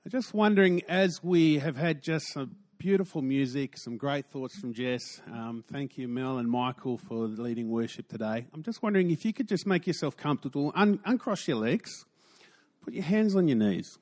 I'm just wondering, as we have had just some beautiful music, some great thoughts from Jess, thank you, Mel and Michael, for leading worship today. I'm just wondering if you could just make yourself comfortable, uncross your legs, put your hands on your knees.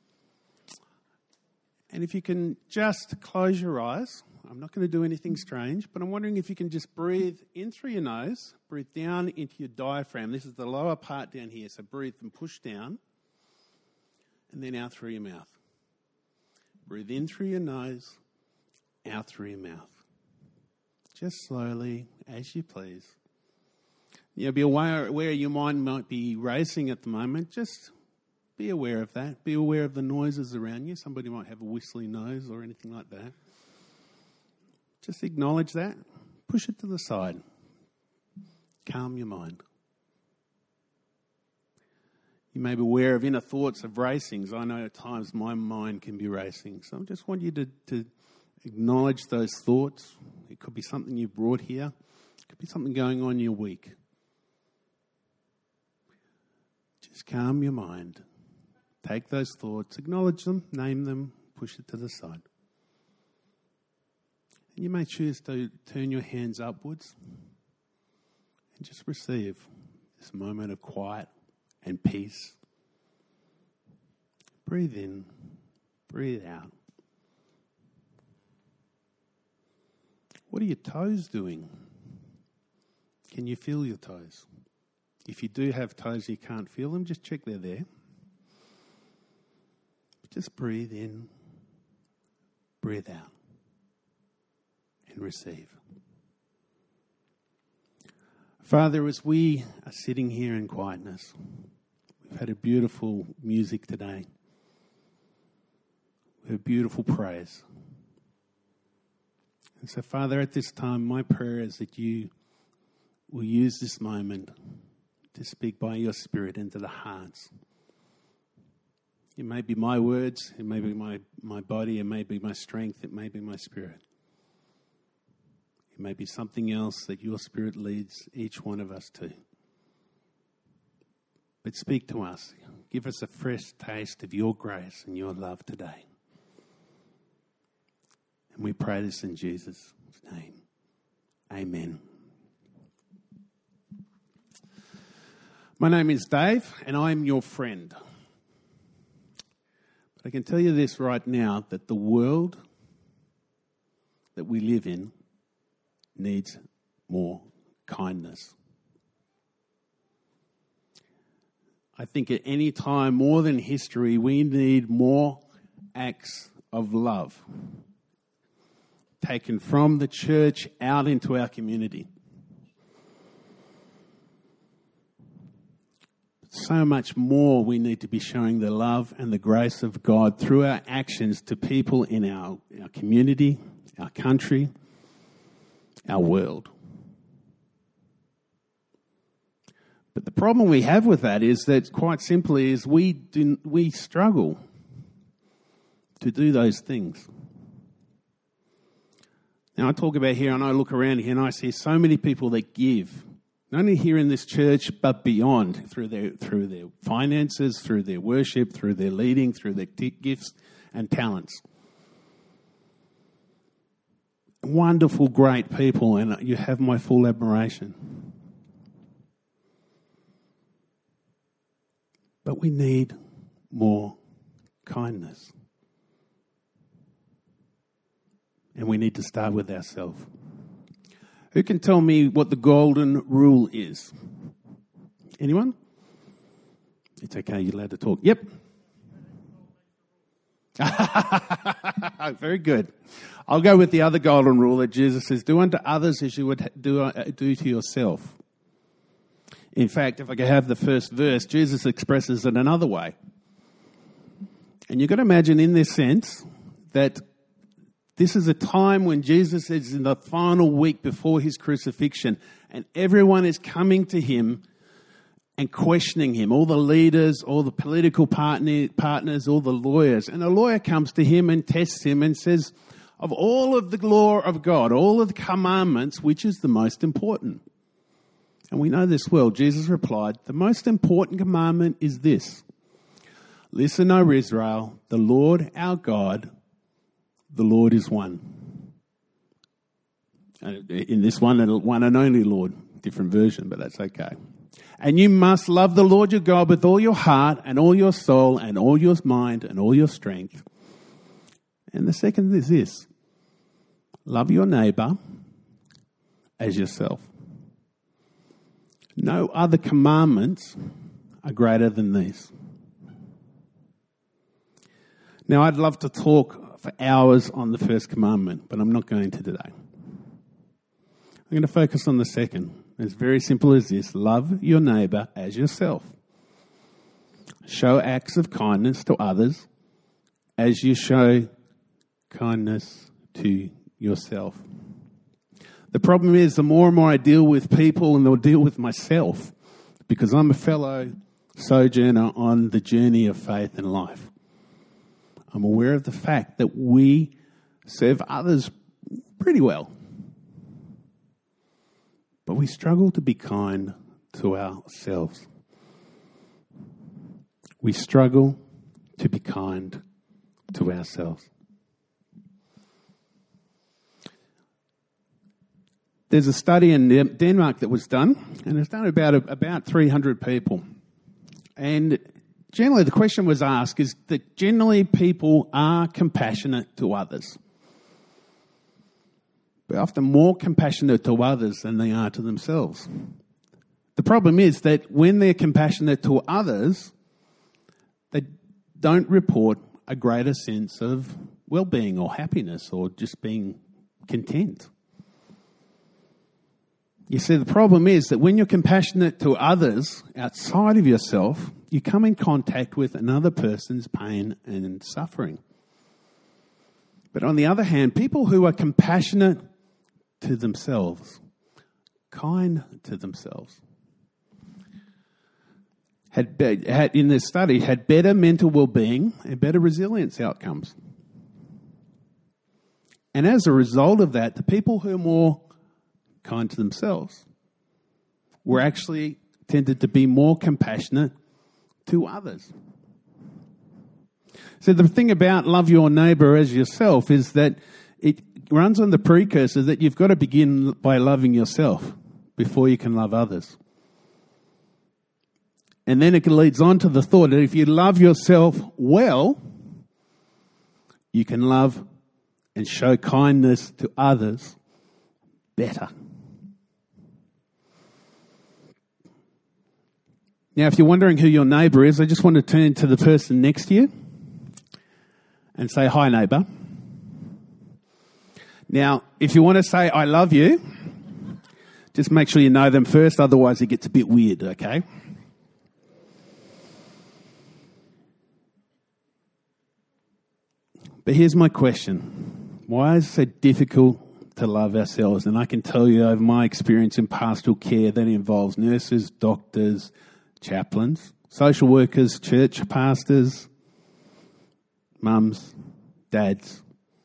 And if you can just close your eyes. I'm not going to do anything strange, but I'm wondering if you can just breathe in through your nose, breathe down into your diaphragm. This is the lower part down here, so breathe and push down, and then out through your mouth. Breathe in through your nose, out through your mouth. Just slowly, as you please. Be aware your mind might be racing at the moment. Just be aware of that. Be aware of the noises around you. Somebody might have a whistly nose or anything like that. Just acknowledge that. Push it to the side. Calm your mind. You may be aware of inner thoughts of racings. I know at times my mind can be racing. So I just want you to acknowledge those thoughts. It could be something you've brought here. It could be something going on in your week. Just calm your mind. Take those thoughts, acknowledge them, name them, push it to the side. And you may choose to turn your hands upwards and just receive this moment of quiet and peace. Breathe in, breathe out. What are your toes doing? Can you feel your toes? If you do have toes you can't feel them, just check they're there. Just breathe in, breathe out. And receive. Father, as we are sitting here in quietness, we've had a beautiful music today. We have beautiful praise. And so, Father, at this time, my prayer is that you will use this moment to speak by your Spirit into the hearts. It may be my words, it may be my body, it may be my strength, it may be my spirit. It may be something else that your Spirit leads each one of us to. But speak to us. Give us a fresh taste of your grace and your love today. And we pray this in Jesus' name. Amen. My name is Dave, and I'm your friend. But I can tell you this right now, that the world that we live in needs more kindness. I think at any time, more than history, we need more acts of love taken from the church out into our community. So much more we need to be showing the love and the grace of God through our actions to people in our community, our country, our world. But the problem we have with that is that, quite simply, is we struggle to do those things. Now, I talk about here, and I look around here, and I see so many people that give, not only here in this church, but beyond, through their finances, through their worship, through their leading, through their gifts and talents. Wonderful, great people, and you have my full admiration. But we need more kindness. And we need to start with ourselves. Who can tell me what the golden rule is? Anyone? It's okay, you're allowed to talk. Yep. Very good. I'll go with the other golden rule that Jesus says, do unto others as you would do to yourself. In fact, if I could have the first verse, Jesus expresses it another way. And you've got to imagine in this sense that this is a time when Jesus is in the final week before his crucifixion, and everyone is coming to him and questioning him. All the leaders, all the political partners, all the lawyers. And a lawyer comes to him and tests him and says, of all of the law of God, all of the commandments, which is the most important? And we know this well. Jesus replied, the most important commandment is this: Listen, O Israel, the Lord our God, the Lord is one. In this one and only Lord, different version, but that's okay. And you must love the Lord your God with all your heart and all your soul and all your mind and all your strength. And the second is this: love your neighbour as yourself. No other commandments are greater than these. Now, I'd love to talk for hours on the first commandment, but I'm not going to today. I'm going to focus on the second. It's very simple as this: love your neighbour as yourself. Show acts of kindness to others as you show kindness to yourself. The problem is, the more and more I deal with people, and they'll deal with myself, because I'm a fellow sojourner on the journey of faith and life. I'm aware of the fact that we serve others pretty well, but we struggle to be kind to ourselves. We struggle to be kind to ourselves. There's a study in Denmark that was done, and it's done about 300 people. And generally the question was asked is that generally people are compassionate to others. They're often more compassionate to others than they are to themselves. The problem is that when they're compassionate to others, they don't report a greater sense of well-being or happiness or just being content. You see, the problem is that when you're compassionate to others outside of yourself, you come in contact with another person's pain and suffering. But on the other hand, people who are compassionate to themselves, kind to themselves, had in this study had better mental well-being and better resilience outcomes. And as a result of that, the people who are more kind to themselves were actually tended to be more compassionate to others. So the thing about love your neighbour as yourself is that it runs on the precursor that you've got to begin by loving yourself before you can love others. And then it leads on to the thought that if you love yourself well, you can love and show kindness to others better. Now, if you're wondering who your neighbour is, I just want to turn to the person next to you and say, "Hi, neighbour." Now, if you want to say, "I love you," just make sure you know them first, otherwise it gets a bit weird, okay? But here's my question. Why is it so difficult to love ourselves? And I can tell you over my experience in pastoral care that involves nurses, doctors, chaplains, social workers, church pastors, mums, dads.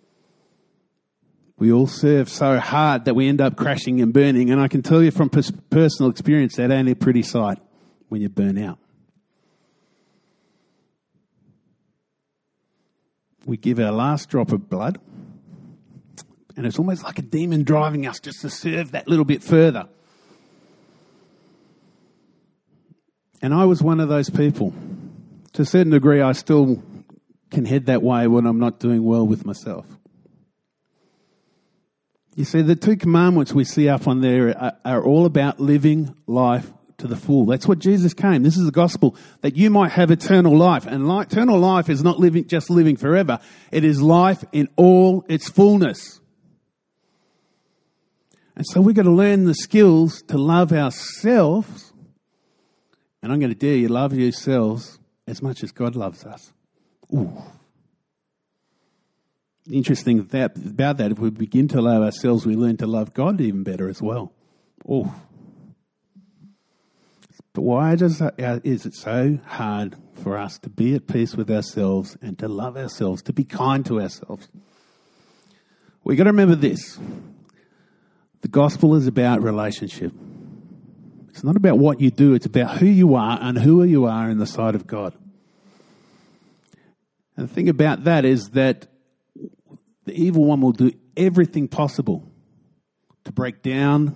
We all serve so hard that we end up crashing and burning. And I can tell you from personal experience that ain't a pretty sight when you burn out. We give our last drop of blood, and it's almost like a demon driving us just to serve that little bit further. And I was one of those people. To a certain degree, I still can head that way when I'm not doing well with myself. You see, the two commandments we see up on there are all about living life to the full. That's what Jesus came. This is the gospel, that you might have eternal life. And eternal life is not just living forever. It is life in all its fullness. And so we've got to learn the skills to love ourselves. And I'm going to dare you, love yourselves as much as God loves us. Ooh. The interesting thing about that, if we begin to love ourselves, we learn to love God even better as well. Ooh. But why is it so hard for us to be at peace with ourselves and to love ourselves, to be kind to ourselves? We've got to remember this. The gospel is about relationship. It's not about what you do, it's about who you are and who you are in the sight of God. And the thing about that is that the evil one will do everything possible to break down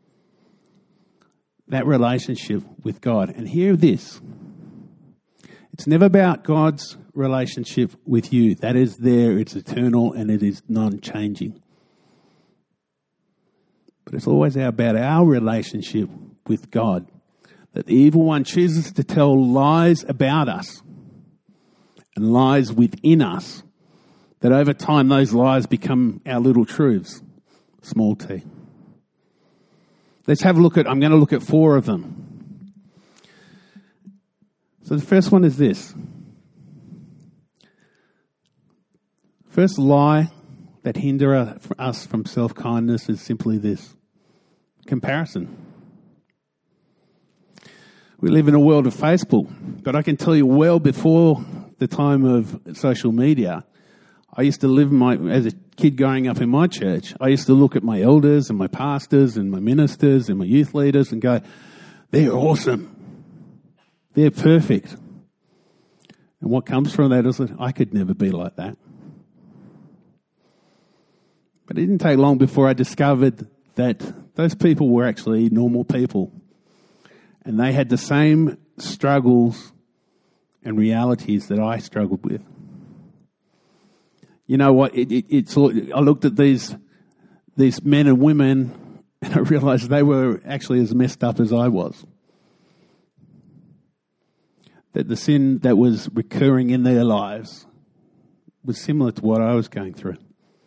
that relationship with God. And hear this. It's never about God's relationship with you. That is there, it's eternal, and it is non-changing. But it's always about our relationship with God. That the evil one chooses to tell lies about us and lies within us, that over time those lies become our little truths, small t. Let's have a look at, I'm going to look at 4 of them. So the first one is this. First lie that hinder us from self-kindness is simply this: comparison. We live in a world of Facebook, but I can tell you well before the time of social media, I used to live as a kid growing up in my church, I used to look at my elders and my pastors and my ministers and my youth leaders and go, they're awesome. They're perfect. And what comes from that is that I could never be like that. But it didn't take long before I discovered that those people were actually normal people. And they had the same struggles and realities that I struggled with. You know what? I looked at these men and women and I realized they were actually as messed up as I was. That the sin that was recurring in their lives was similar to what I was going through.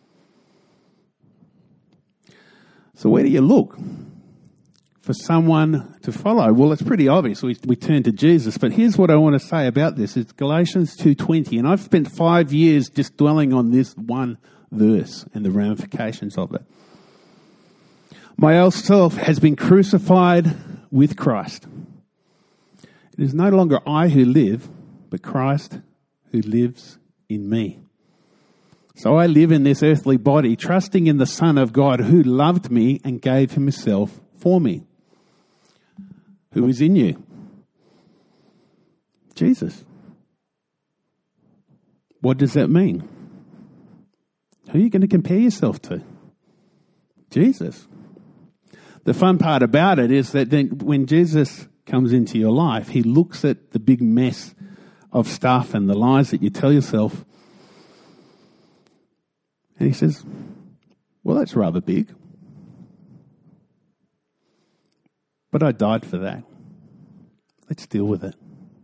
So where do you look for someone to follow? Well, it's pretty obvious. We turn to Jesus. But here's what I want to say about this. It's Galatians 2:20. And I've spent 5 years just dwelling on this one verse and the ramifications of it. My old self has been crucified with Christ. It is no longer I who live, but Christ who lives in me. So I live in this earthly body, trusting in the Son of God who loved me and gave himself for me. Who is in you? Jesus. What does that mean? Who are you going to compare yourself to? Jesus. The fun part about it is that then when Jesus comes into your life, he looks at the big mess of stuff and the lies that you tell yourself, and he says, well, that's rather big. But I died for that. Let's deal with it.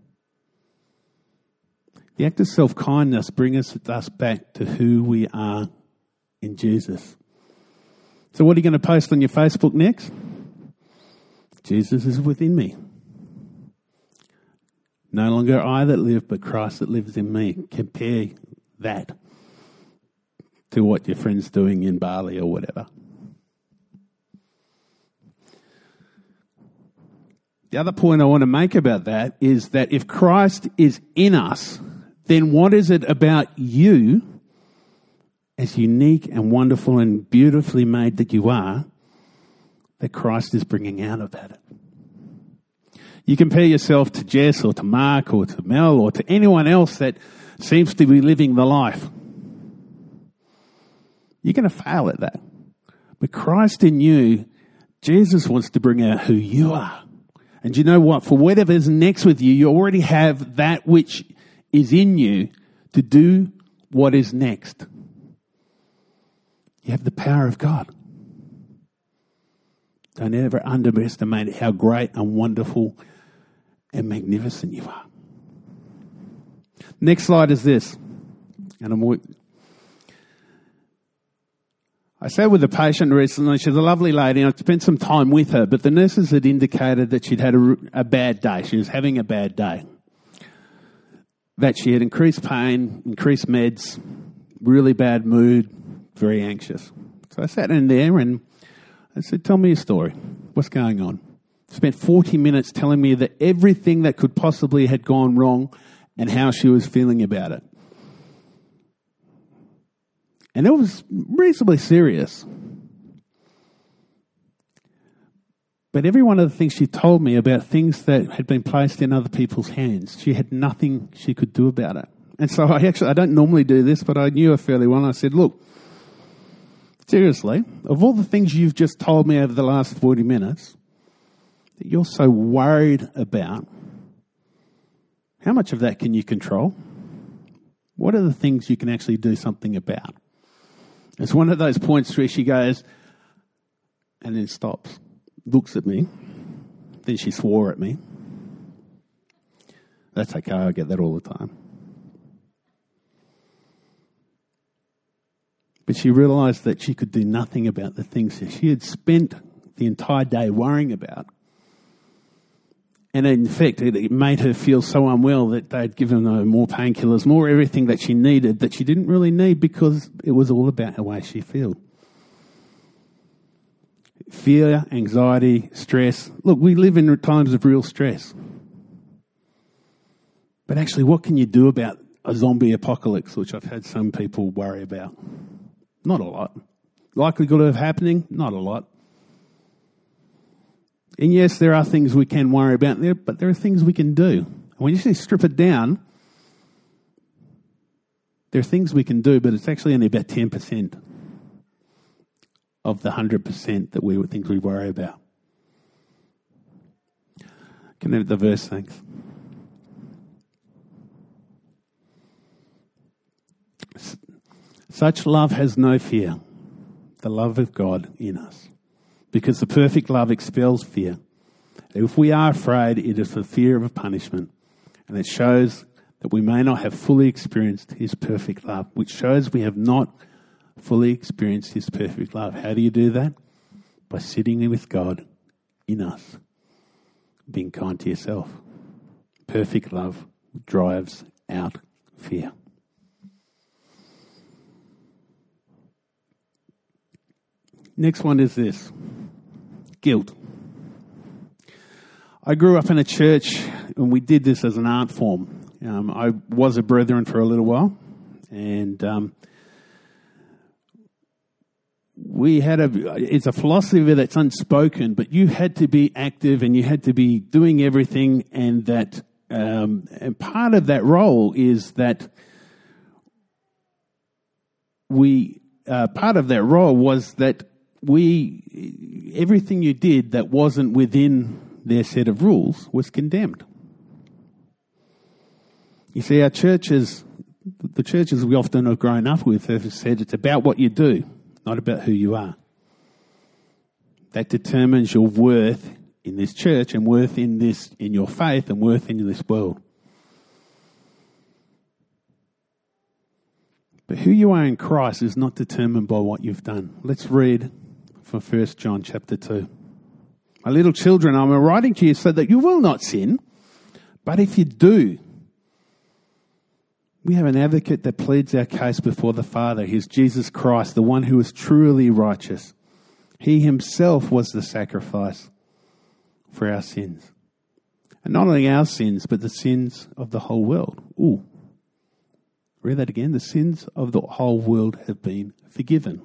The act of self-kindness brings us back to who we are in Jesus. So what are you going to post on your Facebook next? Jesus is within me. No longer I that live, but Christ that lives in me. Compare that to what your friend's doing in Bali or whatever. The other point I want to make about that is that if Christ is in us, then what is it about you, as unique and wonderful and beautifully made that you are, that Christ is bringing out about it? You compare yourself to Jess or to Mark or to Mel or to anyone else that seems to be living the life. You're going to fail at that. But Christ in you, Jesus wants to bring out who you are. And you know what? For whatever's next with you, you already have that which is in you to do what is next. You have the power of God. Don't ever underestimate how great and wonderful and magnificent you are. Next slide is this. And I sat with a patient recently. She's a lovely lady, and I spent some time with her, but the nurses had indicated that she'd had a bad day. She was having a bad day. That she had increased pain, increased meds, really bad mood, very anxious. So I sat in there and I said, tell me your story. What's going on? Spent 40 minutes telling me that everything that could possibly had gone wrong and how she was feeling about it. And it was reasonably serious. But every one of the things she told me about things that had been placed in other people's hands, she had nothing she could do about it. And so I don't normally do this, but I knew her fairly well. And I said, look, seriously, of all the things you've just told me over the last 40 minutes that you're so worried about, how much of that can you control? What are the things you can actually do something about? It's one of those points where she goes and then stops, looks at me, then she swore at me. That's okay, I get that all the time. But she realised that she could do nothing about the things that she had spent the entire day worrying about. And in fact, it made her feel so unwell that they'd given her more painkillers, more everything that she needed that she didn't really need because it was all about the way she felt. Fear, anxiety, stress. Look, we live in times of real stress. But actually, what can you do about a zombie apocalypse, which I've had some people worry about? Not a lot. Likelihood of happening? Not a lot. And yes, there are things we can worry about there, but there are things we can do. And when you strip it down, there are things we can do, but it's actually only about 10% of the 100% that we would think we worry about. Can I edit the verse, thanks. Such love has no fear, the love of God in us. Because the perfect love expels fear. If we are afraid, it is for fear of punishment. And it shows that we may not have fully experienced his perfect love, which shows we have not fully experienced his perfect love. How do you do that? By sitting with God in us, being kind to yourself. Perfect love drives out fear. Next one is this. Guilt. I grew up in a church and we did this as an art form. I was a brethren for a little while and we had it's a philosophy that's unspoken, but you had to be active and you had to be doing everything, and that and part of that role is that part of that role was that everything you did that wasn't within their set of rules was condemned. You see, the churches we often have grown up with have said it's about what you do, not about who you are. That determines your worth in this church and worth in your faith and worth in this world. But who you are in Christ is not determined by what you've done. Let's read from 1 John chapter 2. My little children, I'm writing to you so that you will not sin. But if you do, we have an advocate that pleads our case before the Father. He's Jesus Christ, the one who is truly righteous. He himself was the sacrifice for our sins. And not only our sins, but the sins of the whole world. Ooh. Read that again. The sins of the whole world have been forgiven.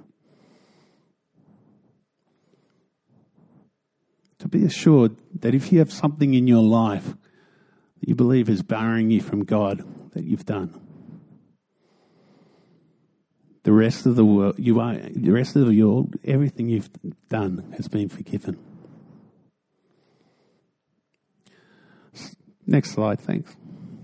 To be assured that if you have something in your life that you believe is barring you from God, that you've done. The rest of the world, everything you've done has been forgiven. Next slide, thanks.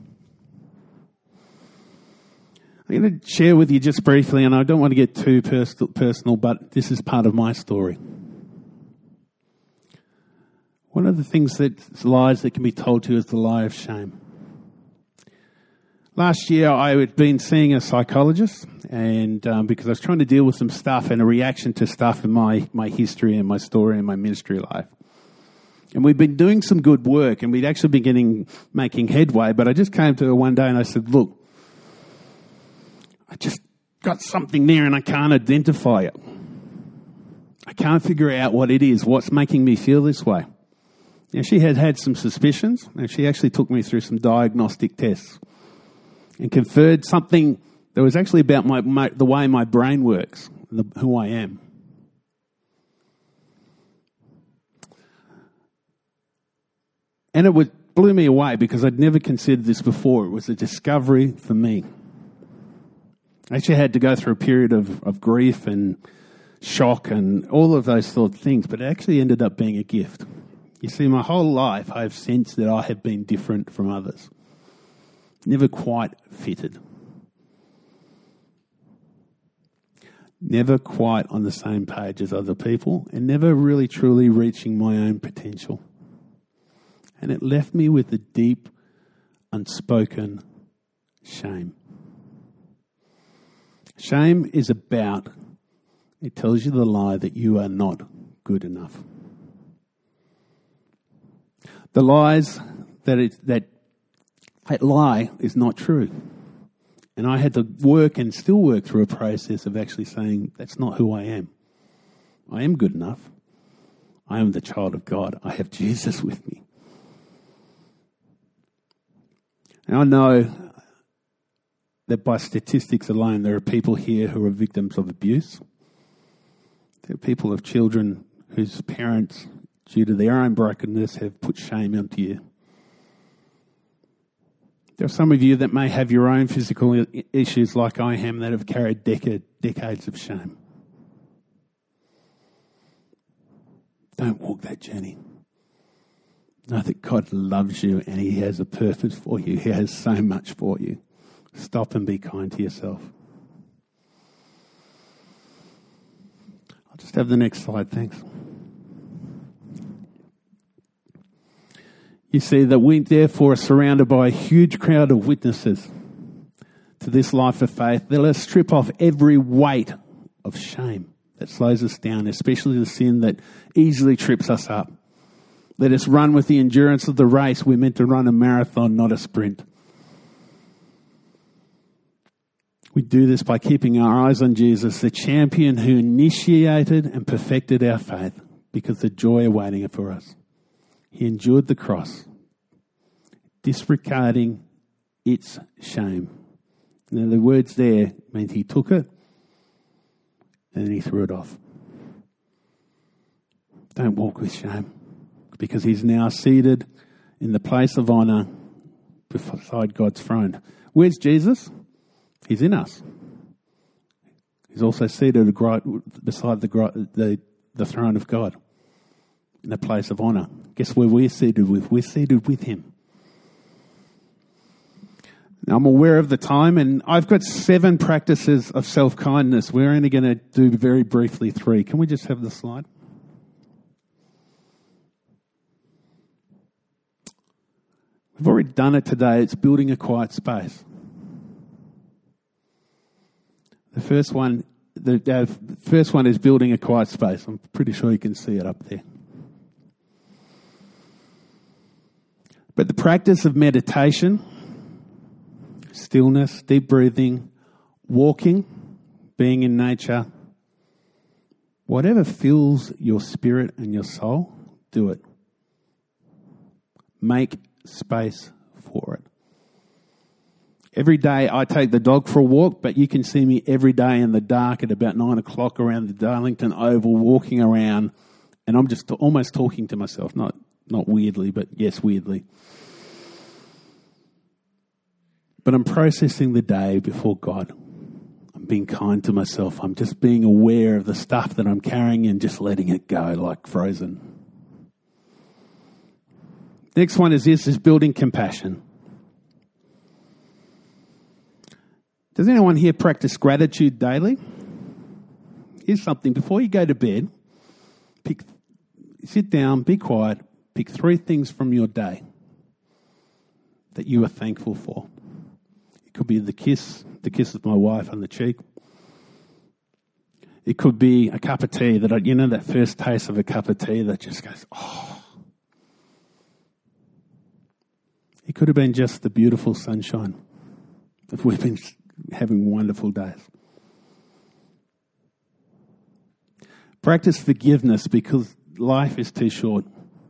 I'm going to share with you just briefly, and I don't want to get too personal, but this is part of my story. One of the things lies that can be told to you is the lie of shame. Last year, I had been seeing a psychologist, and because I was trying to deal with some stuff and a reaction to stuff in my history and my story and my ministry life. And we'd been doing some good work, and we'd actually been making headway, but I just came to her one day and I said, look, I just got something there and I can't identify it. I can't figure out what it is, what's making me feel this way. Now, she had some suspicions, and she actually took me through some diagnostic tests and conferred something that was actually about the way my brain works, who I am. And it blew me away because I'd never considered this before. It was a discovery for me. I actually had to go through a period of grief and shock and all of those sort of things, but it actually ended up being a gift. You see, my whole life I've sensed that I have been different from others. Never quite fitted. Never quite on the same page as other people, and never really truly reaching my own potential. And it left me with a deep, unspoken shame. Shame is about, it tells you the lie that you are not good enough. The lies that lie is not true. And I had to work and still work through a process of actually saying, that's not who I am. I am good enough. I am the child of God. I have Jesus with me. And I know that by statistics alone, there are people here who are victims of abuse. There are people of children whose parents, due to their own brokenness, have put shame onto you. There are some of you that may have your own physical issues like I am that have carried decades of shame. Don't walk that journey. Know that God loves you and He has a purpose for you. He has so much for you. Stop and be kind to yourself. I'll just have the next slide, thanks. You see that we therefore are surrounded by a huge crowd of witnesses to this life of faith. Let us strip off every weight of shame that slows us down, especially the sin that easily trips us up. Let us run with the endurance of the race. We're meant to run a marathon, not a sprint. We do this by keeping our eyes on Jesus, the champion who initiated and perfected our faith, because the joy awaiting it for us. He endured the cross, disregarding its shame. Now the words there mean He took it and then He threw it off. Don't walk with shame, because He's now seated in the place of honour beside God's throne. Where's Jesus? He's in us. He's also seated beside the throne of God in a place of honour. Guess where we're seated with? We're seated with Him. Now, I'm aware of the time, and I've got 7 practices of self-kindness. We're only going to do very briefly 3. Can we just have the slide? We've already done it today. It's building a quiet space. The first one is building a quiet space. I'm pretty sure you can see it up there. But the practice of meditation, stillness, deep breathing, walking, being in nature, whatever fills your spirit and your soul, do it. Make space for it. Every day I take the dog for a walk, but you can see me every day in the dark at about 9 o'clock around the Darlington Oval walking around, and I'm just almost talking to myself, not weirdly, but yes, weirdly. But I'm processing the day before God. I'm being kind to myself. I'm just being aware of the stuff that I'm carrying and just letting it go like frozen. Next one is building compassion. Does anyone here practice gratitude daily? Here's something. Before you go to bed, sit down, be quiet, pick 3 things from your day that you are thankful for. It could be the kiss of my wife on the cheek. It could be a cup of tea that first taste of a cup of tea that just goes, oh. It could have been just the beautiful sunshine. If we've been having wonderful days. Practice forgiveness, because life is too short.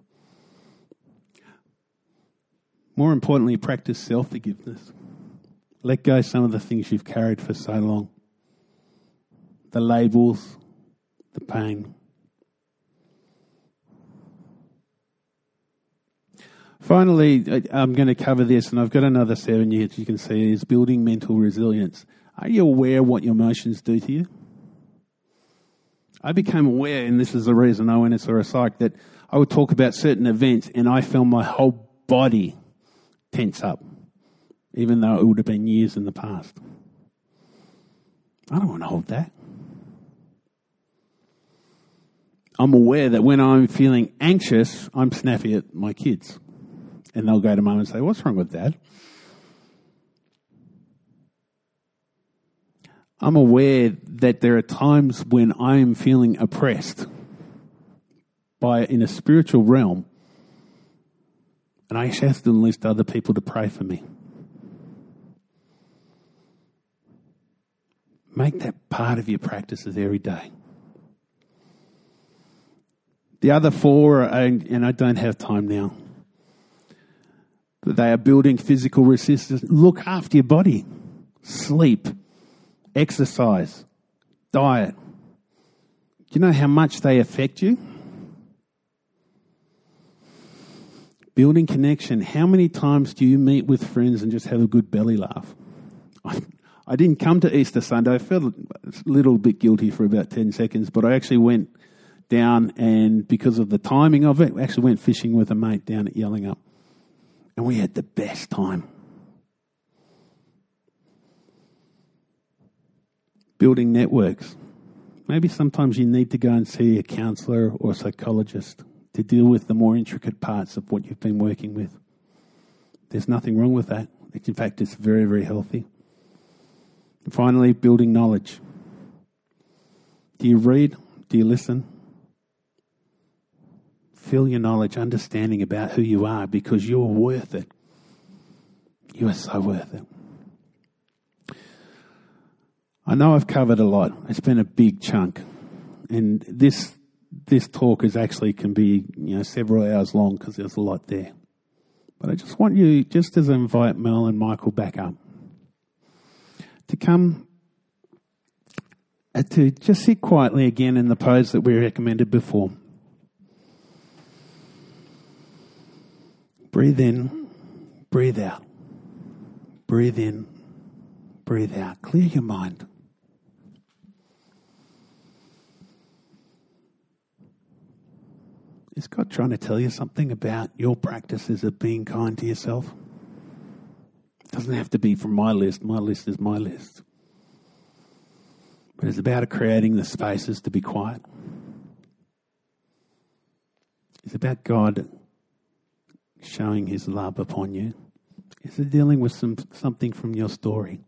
More importantly, practice self-forgiveness. Let go some of the things you've carried for so long. The labels, the pain. Finally, I'm going to cover this, and I've got another 7 years you can see, is building mental resilience. Are you aware what your emotions do to you? I became aware, and this is the reason I went and saw a psych, that I would talk about certain events and I felt my whole body tense up, even though it would have been years in the past. I don't want to hold that. I'm aware that when I'm feeling anxious, I'm snappy at my kids. And they'll go to mum and say, "What's wrong with Dad?" I'm aware that there are times when I'm feeling oppressed in a spiritual realm, and I have to enlist other people to pray for me. Make that part of your practices every day. The other four, and I don't have time now, but they are building physical resistance. Look after your body. Sleep. Exercise. Diet. Do you know how much they affect you? Building connection. How many times do you meet with friends and just have a good belly laugh? I didn't come to Easter Sunday. I felt a little bit guilty for about 10 seconds, but I actually went down, and because of the timing of it, we actually went fishing with a mate down at Yellingup. And we had the best time. Building networks. Maybe sometimes you need to go and see a counsellor or a psychologist to deal with the more intricate parts of what you've been working with. There's nothing wrong with that. In fact, it's very, very healthy. And finally, building knowledge. Do you read? Do you listen? Fill your knowledge, understanding about who you are, because you're worth it. You are so worth it. I know I've covered a lot. It's been a big chunk. And this talk is actually can be several hours long because there's a lot there. But I just want you, just as I invite Mel and Michael back up, to come to just sit quietly again in the pose that we recommended before. Breathe in, breathe out. Breathe in, breathe out. Clear your mind. Is God trying to tell you something about your practices of being kind to yourself? It doesn't have to be from my list. My list is my list. But it's about creating the spaces to be quiet. It's about God showing his love upon you. Is it dealing with something from your story?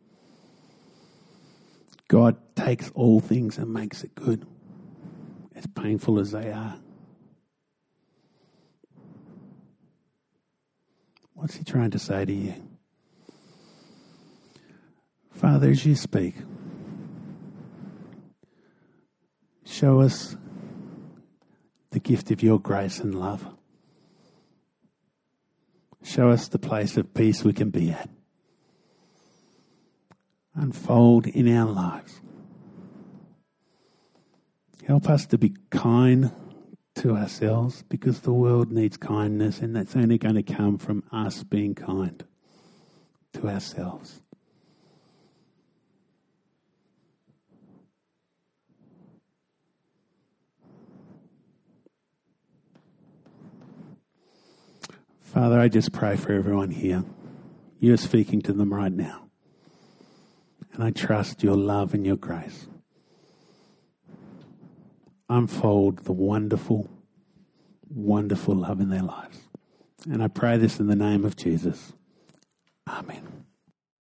God takes all things and makes it good, as painful as they are. What's he trying to say to you? Father, as you speak, show us the gift of your grace and love. Show us the place of peace we can be at. Unfold in our lives. Help us to be kind to ourselves, because the world needs kindness, and that's only going to come from us being kind to ourselves. Father, I just pray for everyone here. You're speaking to them right now. And I trust your love and your grace. Unfold the wonderful, wonderful love in their lives. And I pray this in the name of Jesus. Amen.